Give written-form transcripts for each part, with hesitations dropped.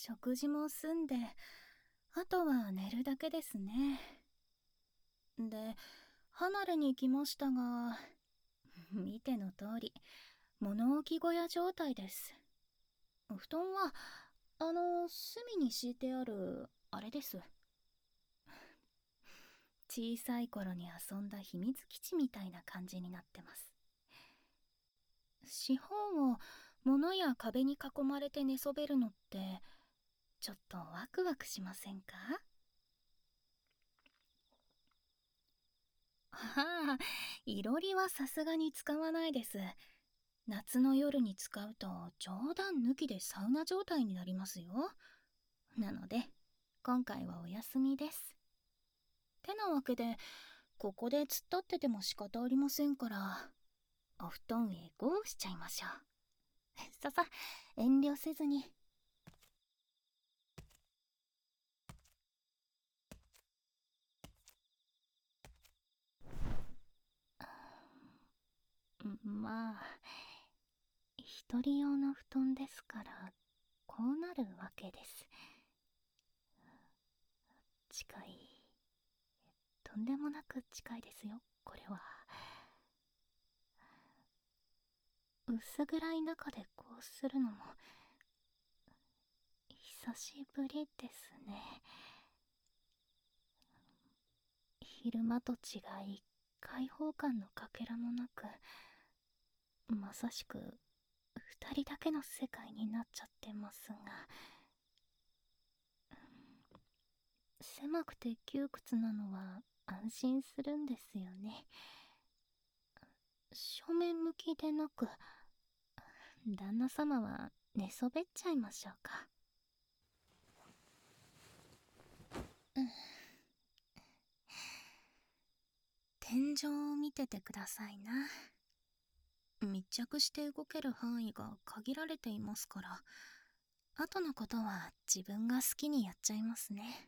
食事も済んで、あとは寝るだけですね。で、離れに行きましたが、見ての通り、物置小屋状態です。布団は、隅に敷いてある、あれです。小さい頃に遊んだ秘密基地みたいな感じになってます。四方を物や壁に囲まれて寝そべるのって、ちょっとワクワクしませんか？はあ、いろりはさすがに使わないです。夏の夜に使うと冗談抜きでサウナ状態になりますよ。なので、今回はお休みです。てなわけで、ここで突っ立ってても仕方ありませんから、お布団へゴーしちゃいましょう。ささ、遠慮せずに。まあ、一人用の布団ですから、こうなるわけです。近い。とんでもなく近いですよ、これは。薄暗い中でこうするのも、久しぶりですね。昼間と違い、開放感のかけらもなく、まさしく二人だけの世界になっちゃってますが、狭くて窮屈なのは安心するんですよね。正面向きでなく、旦那様は寝そべっちゃいましょうか。天井を見ててくださいな。密着して動ける範囲が限られていますから、後のことは自分が好きにやっちゃいますね。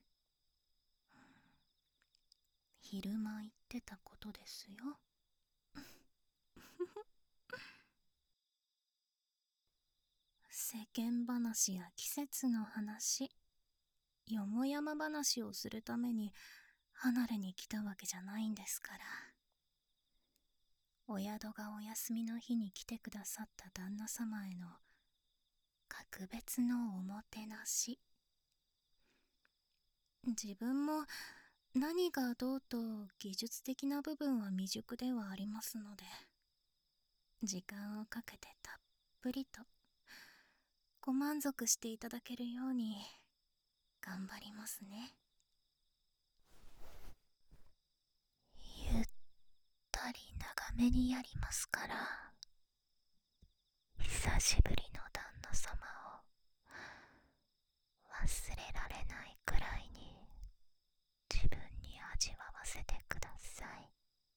昼間言ってたことですよ。世間話や季節の話、よもやま話をするために離れに来たわけじゃないんですから。お宿がお休みの日に来てくださった旦那様への格別のおもてなし。自分も何がどうと技術的な部分は未熟ではありますので、時間をかけてたっぷりとご満足していただけるように頑張りますね。ゆったり長めにやりますから、久しぶりの旦那様を忘れられないくらいに自分に味わわせてください。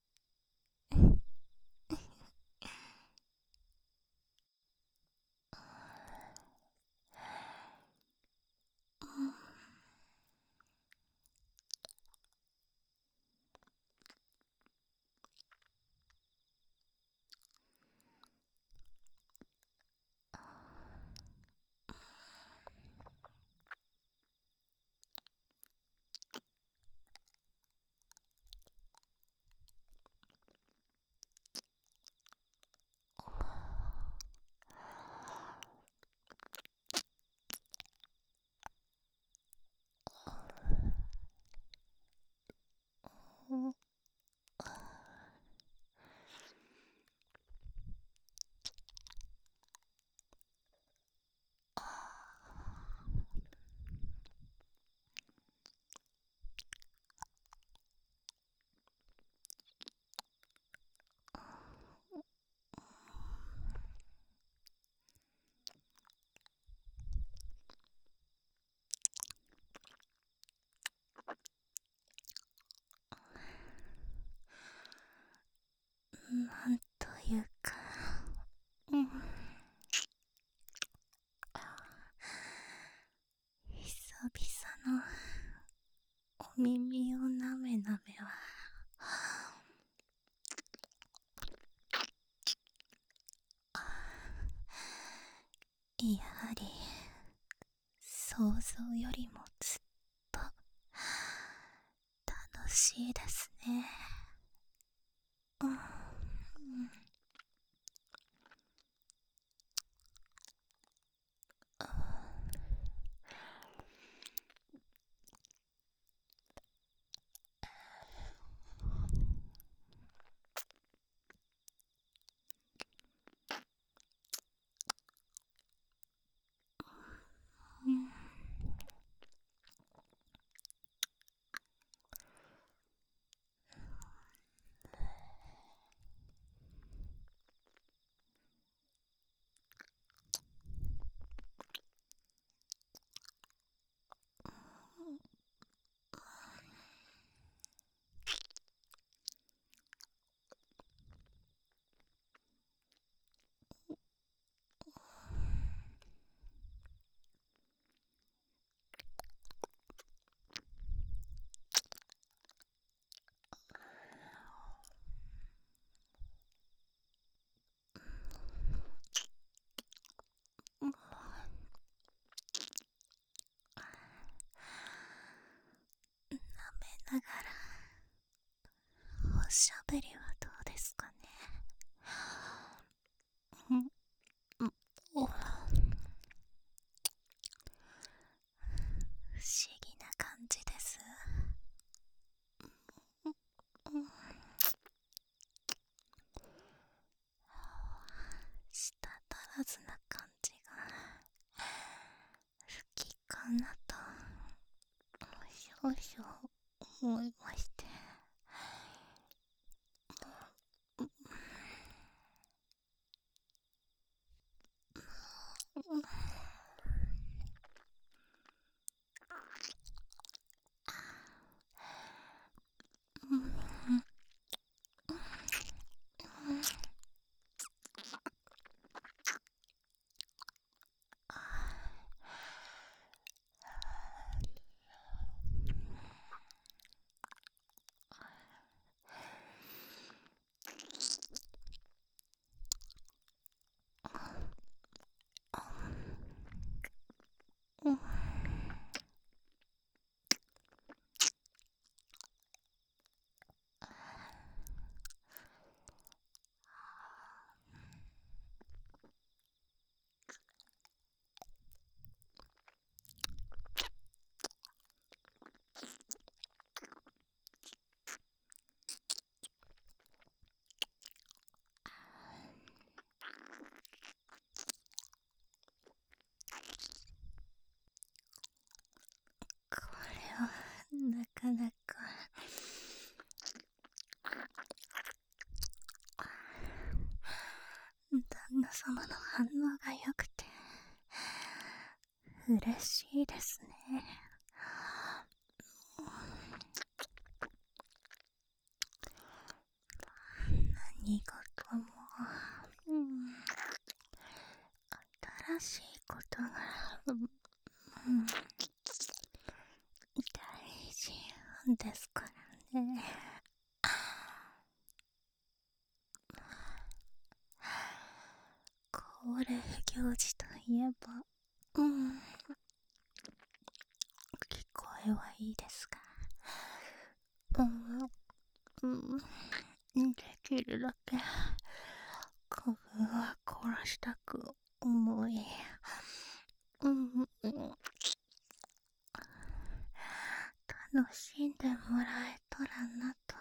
なんというか、久々のお耳をなめなめは、やはりそ想像よりもずっと楽しいですね。うん、ながらおしゃべりはどうですかね。不思議な感じです。舌足らずな感じが好きかなと少々思いまして。これはなかなか旦那様の反応が良くて嬉しいですね。何事も、新しいことが、大事ですからね。恒例行事といえば、聞こえはいいですが、できるだけ花粉は殺したく思い、楽しんでもらえたらなと、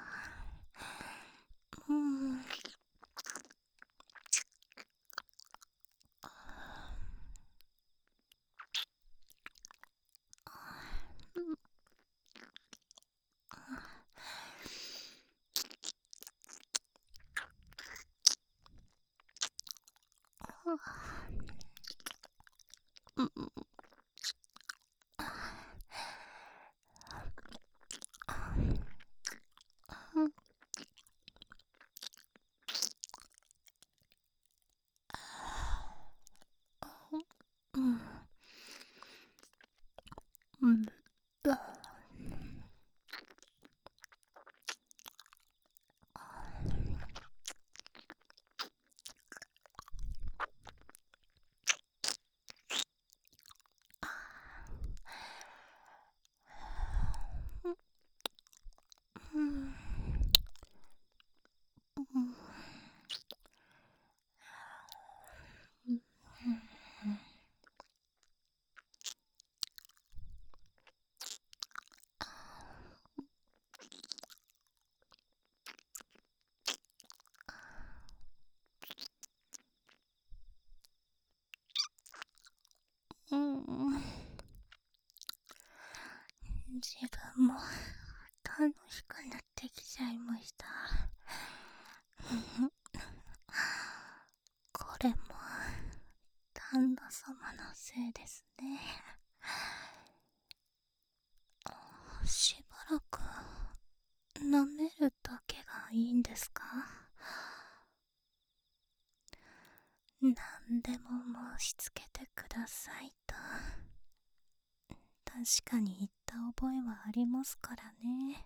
自分も楽しくなってきちゃいました。これも旦那様のせいですね。しばらく舐めるだけがいいんですか？何でも申し付けてくださいと確かに言った覚えはありますからね。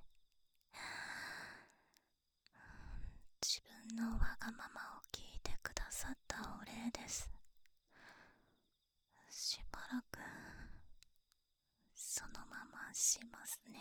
自分のわがままを聞いてくださったお礼です。しばらくそのまましますね。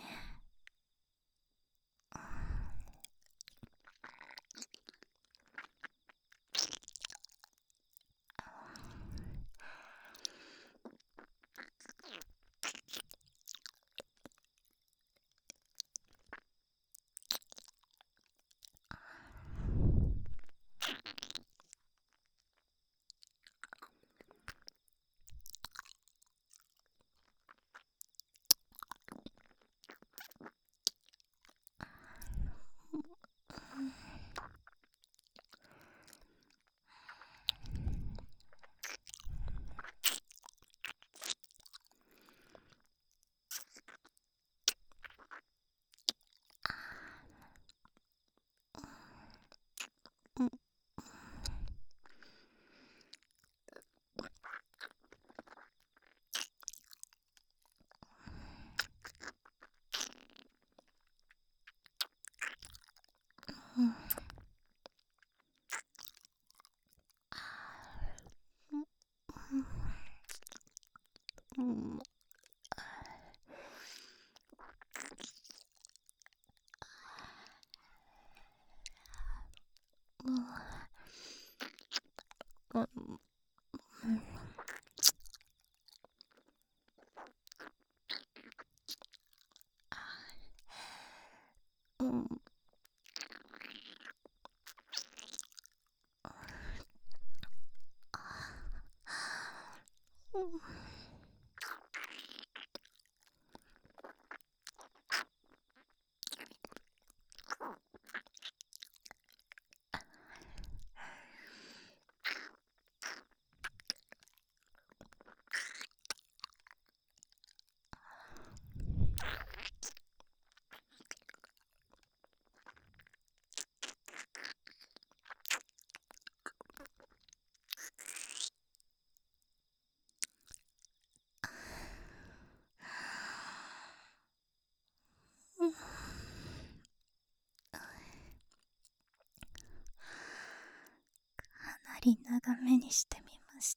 かなり長めにしてみました。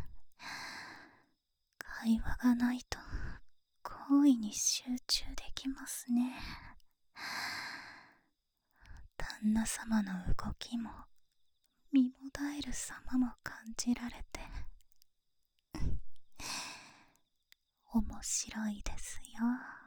会話がないと行為に集中できますね。旦那様の動きも身もだえる様も感じられて面白いですよ。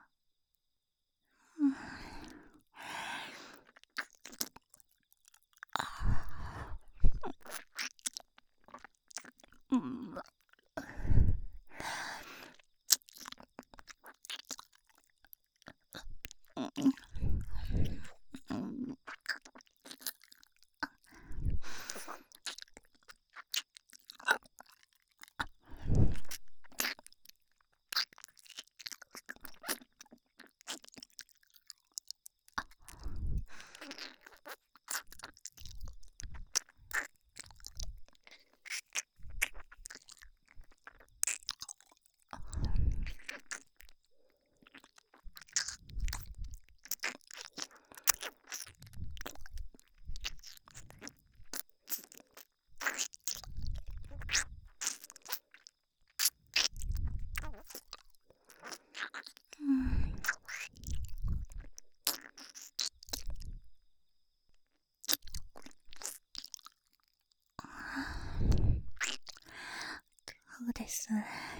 そうです。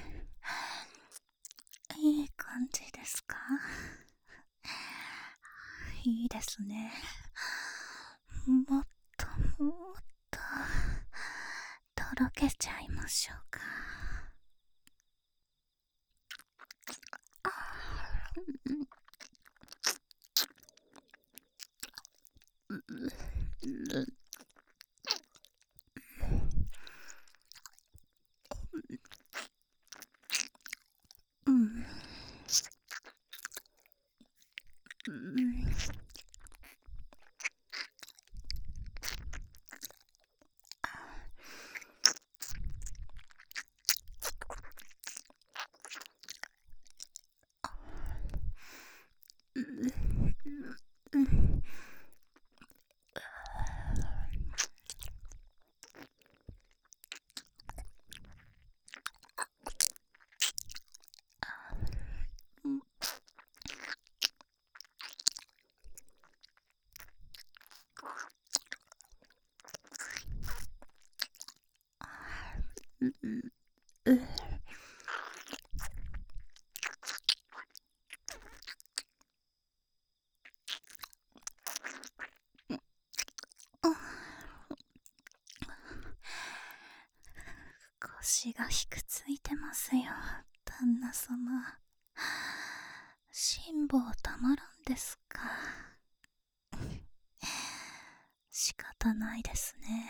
いい感じですか？いいですね。もっともっととろけちゃいましょうか。 腰がひくついてますよ、旦那様。辛抱たまらんですか。仕方ないですね。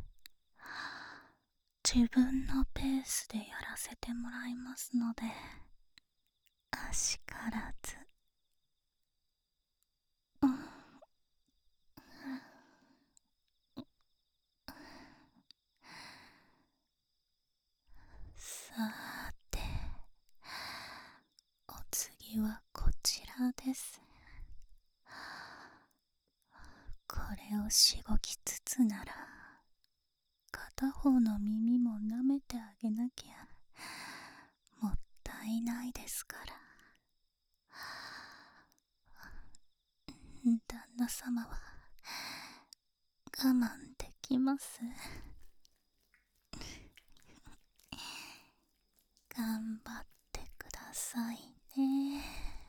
自分のペースでやらせてもらいますので、あしからず。さーて、お次はこちらです。これをしごきつつなら、片方の耳も舐めてあげなきゃもったいないですから。旦那様は我慢できます。頑張ってくださいね。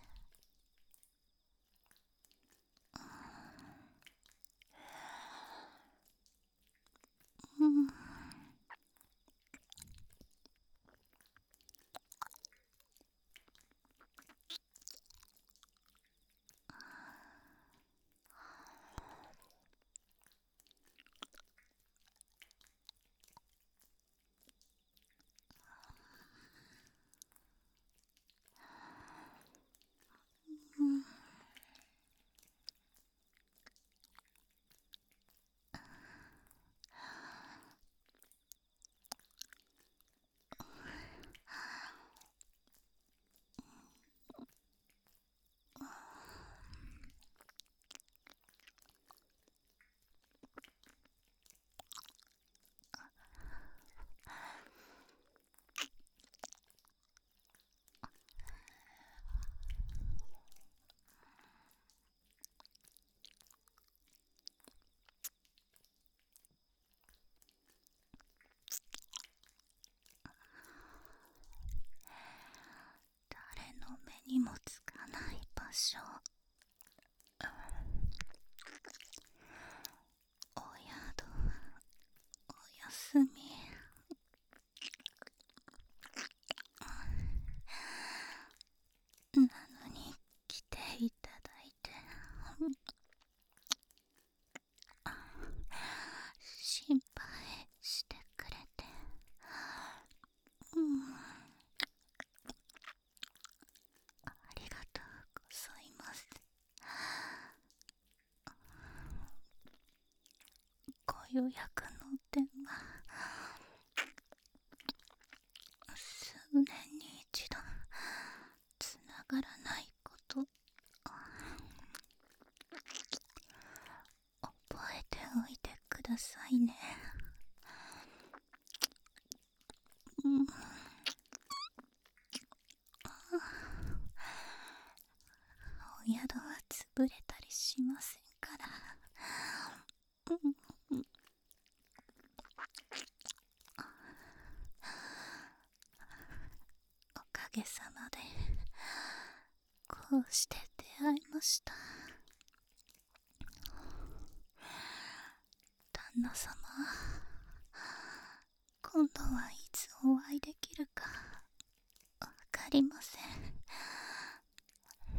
誰の目にもつかない場所。お宿、おやすみ。なのに来ていただいて心配してくれて、ありがとうございます。ご予約の電話、数年に一度つながらないこと覚えておいてくださいね。お宿は潰れたりしませんから。おかげさまでこうして出会いました。旦那様、今度はいつお会いできるかわかりません。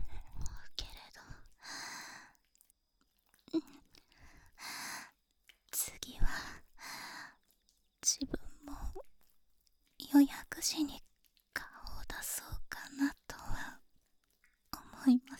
自分も予約時に顔を出そうかなとは思います。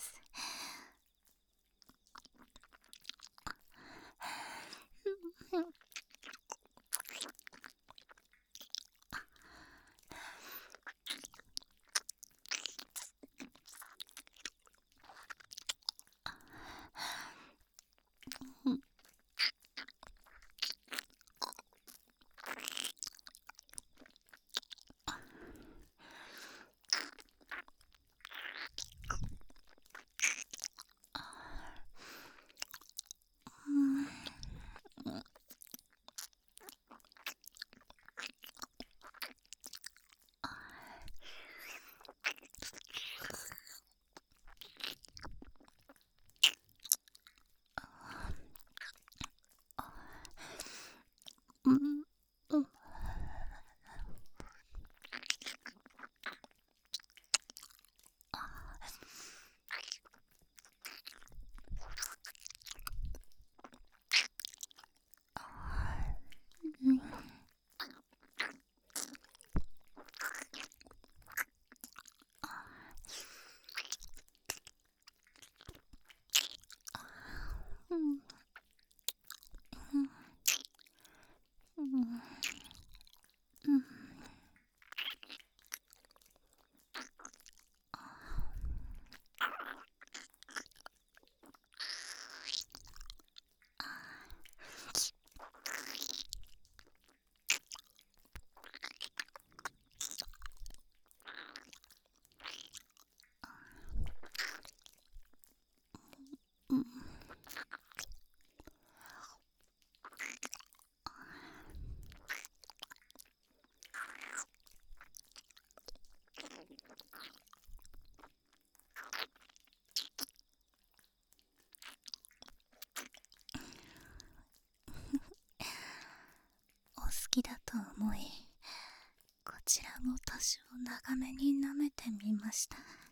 お好きだと思い、こちらも多少長めに舐めてみました。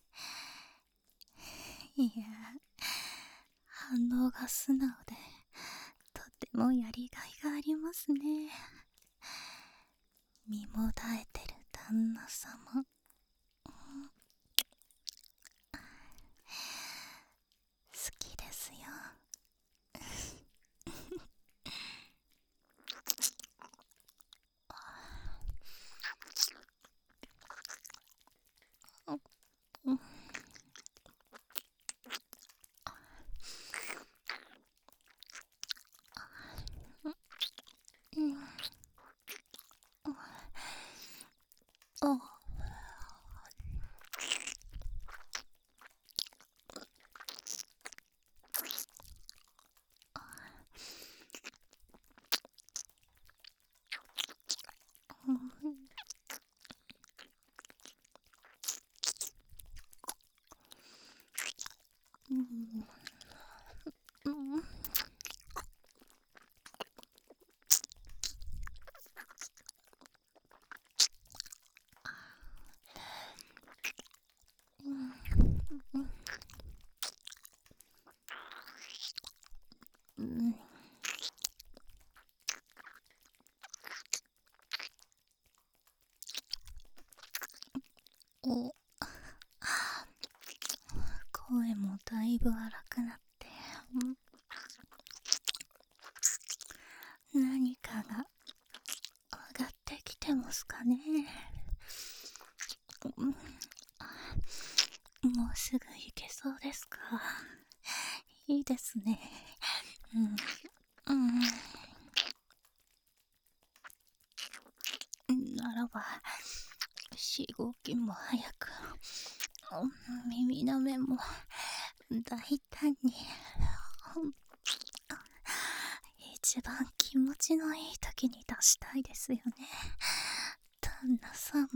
いや、反応が素直でとてもやりがいがありますね。身もだえてる旦那様、好きですよ。お、声もだいぶ荒くなって、何かが上がってきてますかね。もうすぐ行けそうですか。いいですね。ならば4号機も早く、耳の目も大胆に、一番気持ちのいい時に出したいですよね、旦那様。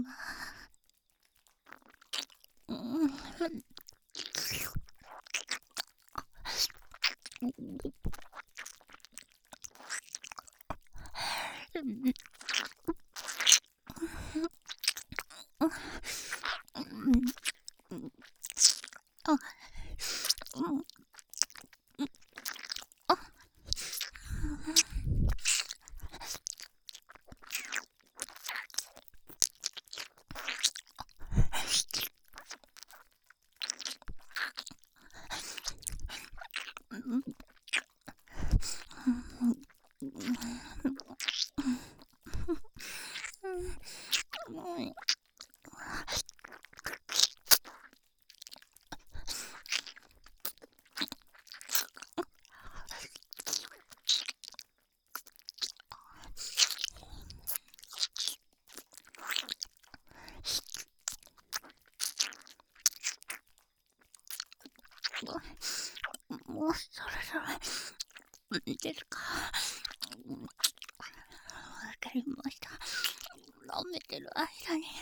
そろそろですか。わかりました。舐めてる間に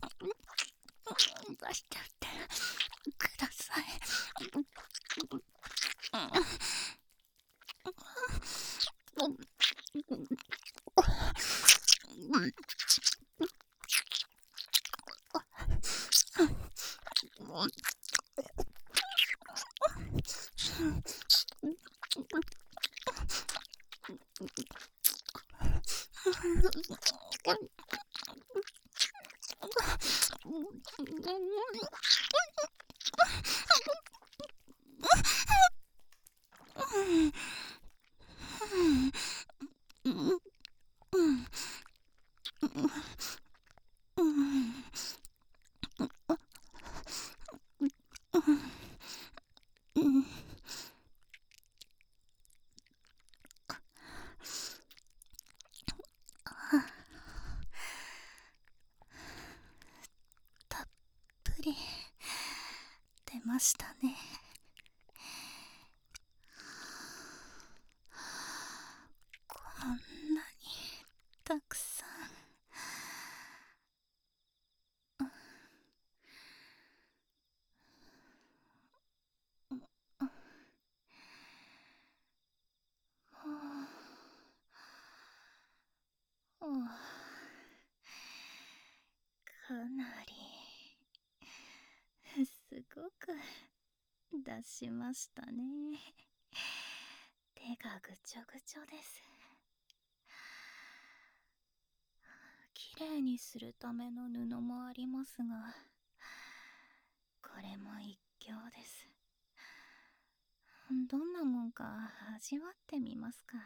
出しちゃってください。たっぷり出ましたね。こんなにたくさん。かなりすごく出しましたね。手がぐちょぐちょです。きれいにするための布もありますが、これも一興です。どんなもんか味わってみますか。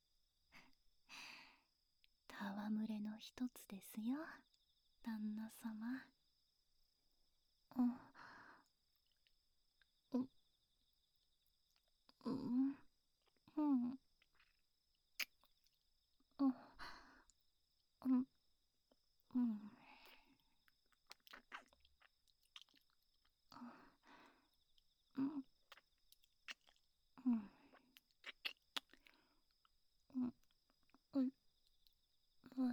戯れの一つですよ、旦那様。う、うん、うん、うん、うん、うん、うん、うん、うん、うん、うん、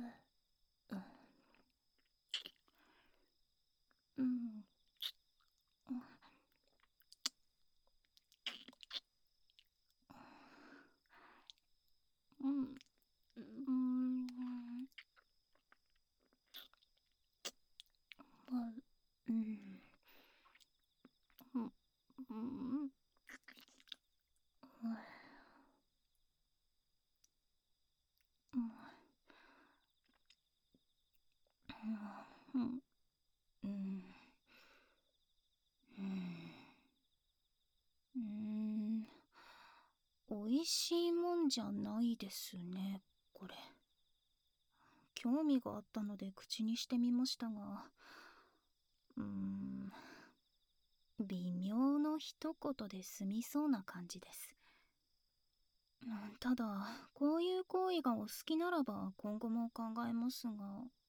うん、うん、うん、うん、うん、うん、うん、うん、うん、美味しいもんじゃないですね、これ。興味があったので口にしてみましたが、微妙の一言で済みそうな感じです。ただ、こういう行為がお好きならば今後も考えますが、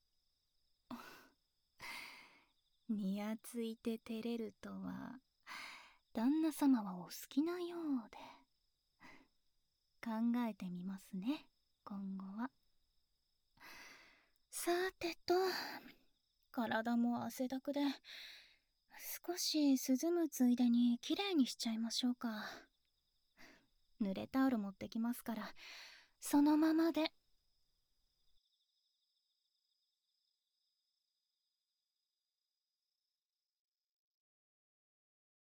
にやついて照れるとは、旦那様はお好きなようで。考えてみますね、今後は。さてと、体も汗だくで、少し涼むついでにきれいにしちゃいましょうか。濡れタオル持ってきますから、そのままで